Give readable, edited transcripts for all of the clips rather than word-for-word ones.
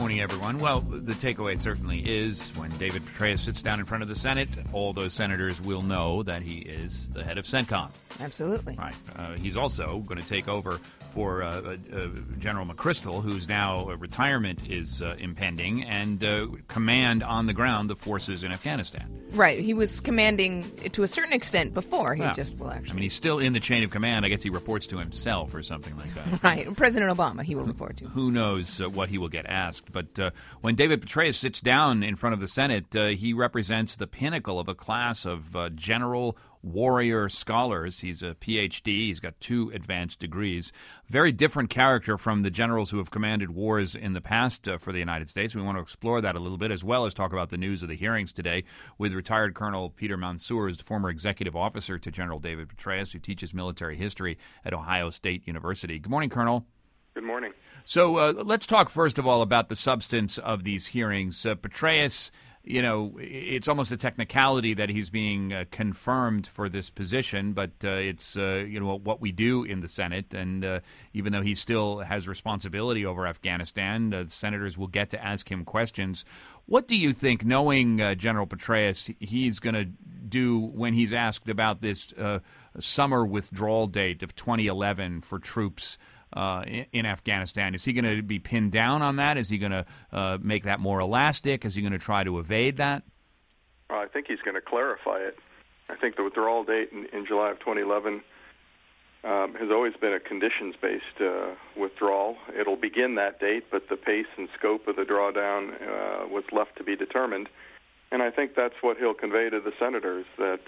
morning, everyone. Well, the takeaway certainly is when David Petraeus sits down in front of the Senate, all those senators will know that he is the head of CENTCOM. Absolutely. Right. He's also going to take over for General McChrystal, whose now retirement is impending, and command on the ground the forces in Afghanistan. Right. He was commanding to a certain extent before. He just will actually. I mean, he's still in the chain of command. I guess he reports to himself or something like that. Right. President Obama, he will report to. Who knows what he will get asked. But when David Petraeus sits down in front of the Senate, he represents the pinnacle of a class of general warrior scholars. He's a PhD. He's got 2 advanced degrees. Very different character from the generals who have commanded wars in the past for the United States. We want to explore that a little bit, as well as talk about the news of the hearings today with retired Colonel Peter Mansour, who's the former executive officer to General David Petraeus, who teaches military history at Ohio State University. Good morning, Colonel. Good morning. So let's talk first of all about the substance of these hearings. Petraeus, you know, it's almost a technicality that he's being confirmed for this position, but it's, what we do in the Senate. And even though he still has responsibility over Afghanistan, the senators will get to ask him questions. What do you think, knowing General Petraeus, he's going to do when he's asked about this summer withdrawal date of 2011 for troops in Afghanistan? Is he going to be pinned down on that? Is he going to make that more elastic? Is he going to try to evade that? Well, I think he's going to clarify it. I think the withdrawal date in July of 2011 has always been a conditions-based withdrawal. It'll begin that date, but the pace and scope of the drawdown was left to be determined. And I think that's what he'll convey to the senators, that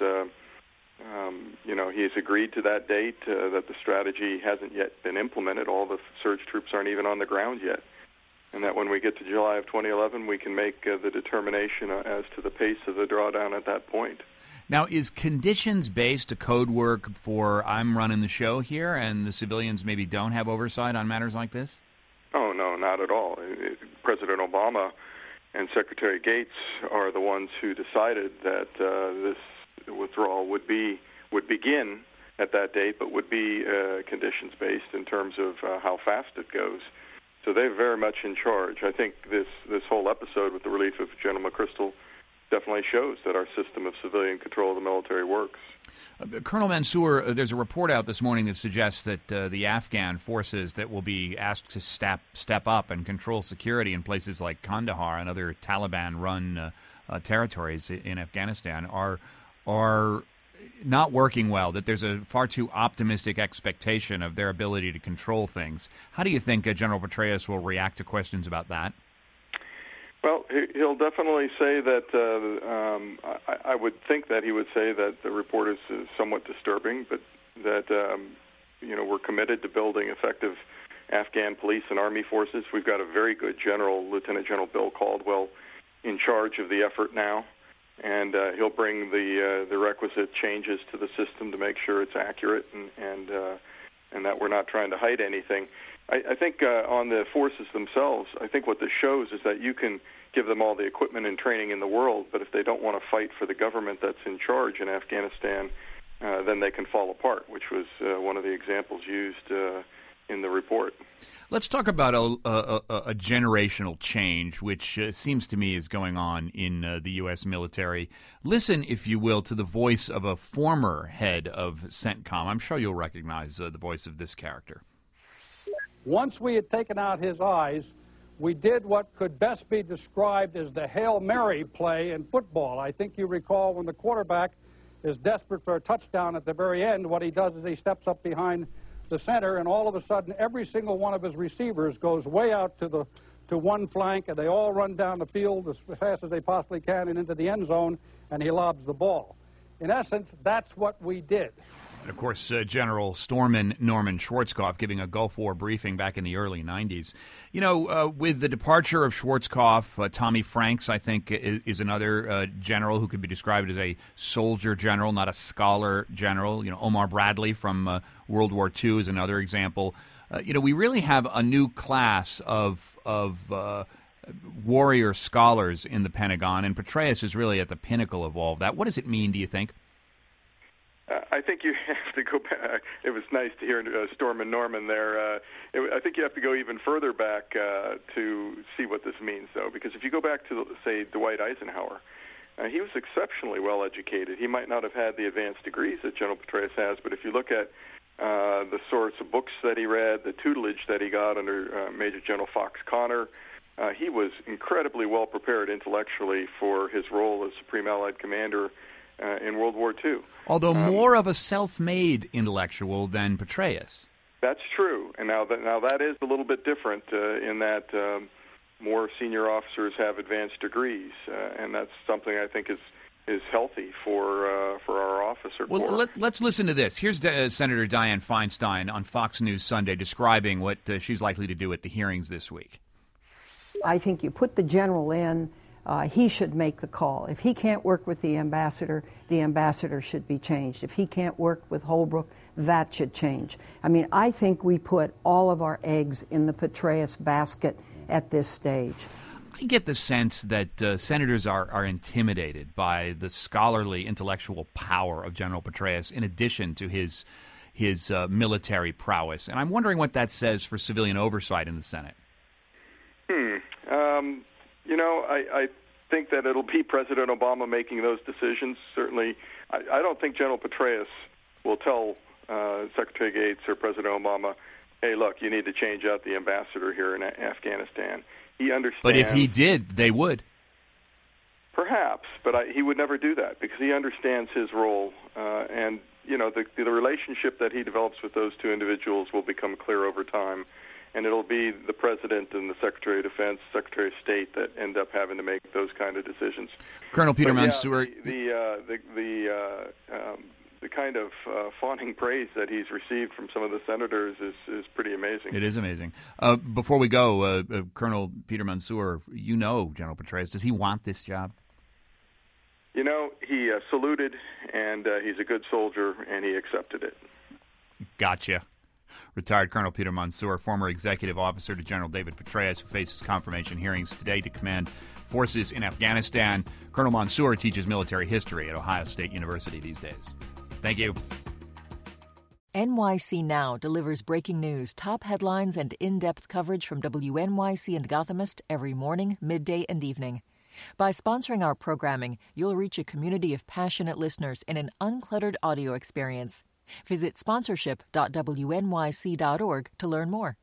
he's agreed to that date, that the strategy hasn't yet been implemented. All the surge troops aren't even on the ground yet. And that when we get to July of 2011, we can make the determination as to the pace of the drawdown at that point. Now, is conditions-based a code word for I'm running the show here and the civilians maybe don't have oversight on matters like this? Oh, no, not at all. President Obama and Secretary Gates are the ones who decided that this withdrawal would begin at that date, but would be conditions-based in terms of how fast it goes. So they're very much in charge. I think this whole episode with the relief of General McChrystal definitely shows that our system of civilian control of the military works. Colonel Mansour, there's a report out this morning that suggests that the Afghan forces that will be asked to step up and control security in places like Kandahar and other Taliban-run territories in Afghanistan are not working well, that there's a far too optimistic expectation of their ability to control things. How do you think General Petraeus will react to questions about that? Well, he'll definitely say that, I would think that he would say that the report is somewhat disturbing, but that, we're committed to building effective Afghan police and army forces. We've got a very good general, Lieutenant General Bill Caldwell, in charge of the effort now, and he'll bring the requisite changes to the system to make sure it's accurate and that we're not trying to hide anything. I think on the forces themselves, I think what this shows is that you can give them all the equipment and training in the world, but if they don't want to fight for the government that's in charge in Afghanistan, then they can fall apart, which was one of the examples used in the report. Let's talk about a generational change, which seems to me is going on in the U.S. military. Listen, if you will, to the voice of a former head of CENTCOM. I'm sure you'll recognize the voice of this character. Once we had taken out his eyes, we did what could best be described as the Hail Mary play in football. I think you recall when the quarterback is desperate for a touchdown at the very end, what he does is he steps up behind the center, and all of a sudden every single one of his receivers goes way out to one flank, and they all run down the field as fast as they possibly can and into the end zone, and he lobs the ball. In essence, that's what we did. And of course, General Storeman Norman Schwarzkopf giving a Gulf War briefing back in the early 90s. You know, with the departure of Schwarzkopf, Tommy Franks, I think, is another general who could be described as a soldier general, not a scholar general. You know, Omar Bradley from World War II is another example. We really have a new class of warrior scholars in the Pentagon, and Petraeus is really at the pinnacle of all of that. What does it mean, do you think? I think you have to go back. It was nice to hear Stormin Norman there. I think you have to go even further back to see what this means, though, because if you go back to, say, Dwight Eisenhower, he was exceptionally well educated. He might not have had the advanced degrees that General Petraeus has, but if you look at the sorts of books that he read, the tutelage that he got under Major General Fox Connor, he was incredibly well prepared intellectually for his role as Supreme Allied Commander in World War II. Although more of a self-made intellectual than Petraeus. That's true. And now that is a little bit different in that more senior officers have advanced degrees, and that's something I think is healthy for our officer corps. Well, let's listen to this. Here's Senator Dianne Feinstein on Fox News Sunday describing what she's likely to do at the hearings this week. I think you put the general in. He should make the call. If he can't work with the ambassador should be changed. If he can't work with Holbrooke, that should change. I mean, I think we put all of our eggs in the Petraeus basket at this stage. I get the sense that senators are intimidated by the scholarly, intellectual power of General Petraeus in addition to his military prowess. And I'm wondering what that says for civilian oversight in the Senate. I think that it'll be President Obama making those decisions. Certainly, I don't think General Petraeus will tell Secretary Gates or President Obama, hey, look, you need to change out the ambassador here in Afghanistan. He understands. But if he did, they would. Perhaps, but he would never do that because he understands his role. And, the relationship that he develops with those two individuals will become clear over time. And it'll be the President and the Secretary of Defense, Secretary of State that end up having to make those kind of decisions. Colonel Peter Mansour. The kind of fawning praise that he's received from some of the senators is pretty amazing. It is amazing. Before we go, Colonel Peter Mansour, you know General Petraeus. Does he want this job? He saluted, and he's a good soldier, and he accepted it. Gotcha. Retired Colonel Peter Mansour, former executive officer to General David Petraeus, who faces confirmation hearings today to command forces in Afghanistan. Colonel Mansour teaches military history at Ohio State University these days. Thank you. NYC Now delivers breaking news, top headlines, and in-depth coverage from WNYC and Gothamist every morning, midday, and evening. By sponsoring our programming, you'll reach a community of passionate listeners in an uncluttered audio experience. Visit sponsorship.wnyc.org to learn more.